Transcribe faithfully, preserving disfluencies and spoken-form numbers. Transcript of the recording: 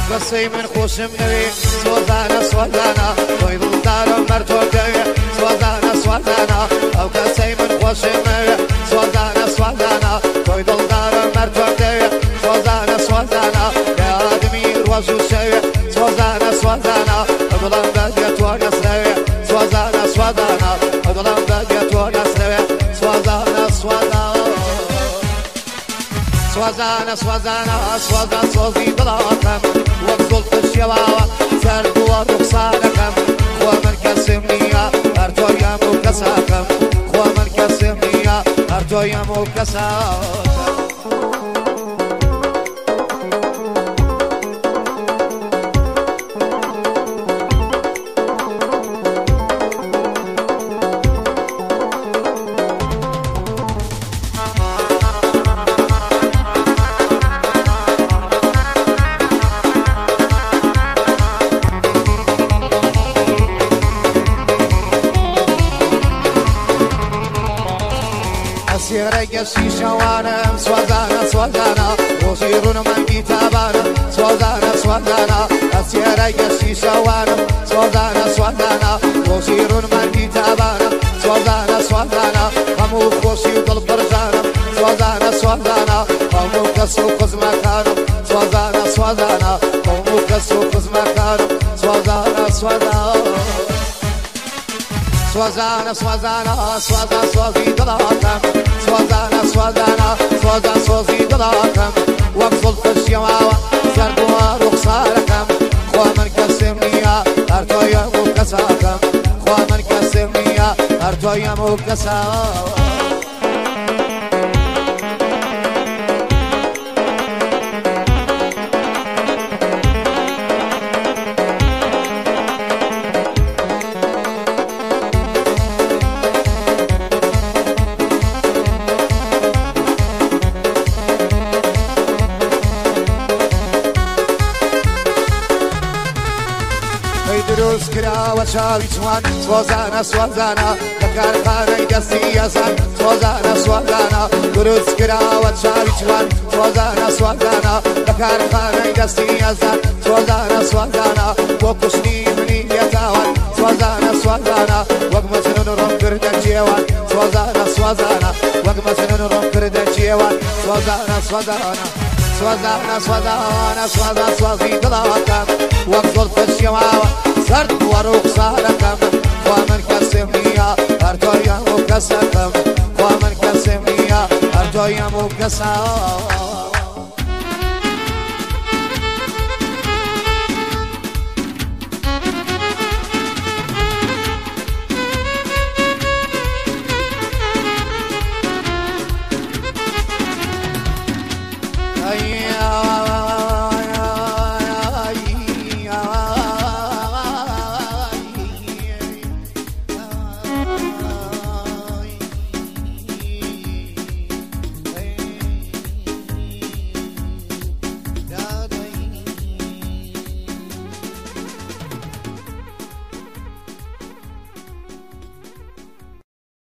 قصي من خوشم نوي سوزانا سوزانا توي دلدارم مرتو دوي سوزانا سوزانا او قصي من خوشم نوي سوزانا سوزانا توي دلدارم مرتو دوي سوزانا سوزانا يا آدمي روزو شوي سوزانا سوزانا ادلم بديت ونس نوي سوزانا سوزانا ادلم بديت ونس نوي سوزانا سوزانا سوزانا سوزانا سوزان سوزي بلاكم وقزلت الشواوة سردوا رخصانكم خوا من كسمنيا ارتو يمو كساكم خوا من كسمنيا ارتو يمو كساكم سيرك شيشوانم سوزانا سوزانا وزيرون من كتابانا سوزانا سوزانا سيرك شيشوانم سوزانا سوزانا وزيرون من كتابانا سوزانا سوزانا همو خوشي وقلب برزانا سوزانا سوزانا همو كسو قز مكانم سوزانا سوزانا همو كسو قز مكانم سوزانا سوزانا سوزانا سوزانا سوزانا سوزي دلاكم سوزانا سوزانا سوزانا سوزي دلاكم وقفل في الشواوة سردوا رخصاركم خوا من كسمنيا ارتو يمو كساكم خوا من كسمنيا ارتو يمو كساكم دروس كرا وشاوي جوان سوزانا سوزانا لكارخانة دستي يزان سوزانا سوزانا دروس كرا وشاوي جوان سوزانا سوزانا لكارخانة دستي يزان سوزانا سوزانا وكشني مني يزاوان سوزانا سوزانا وقمسنون رم كرد جيوان سوزانا سوزانا وقمسنون رم كرد جيوان سوزانا سوزانا سوزانا سوزانا سوزانا سوزي دلاكم وقزل في الشواوة سرد ورخصاركم خوا من كسمنيا ارتو يمو كساكم خوا من كسمنيا ارتو يمو كساكم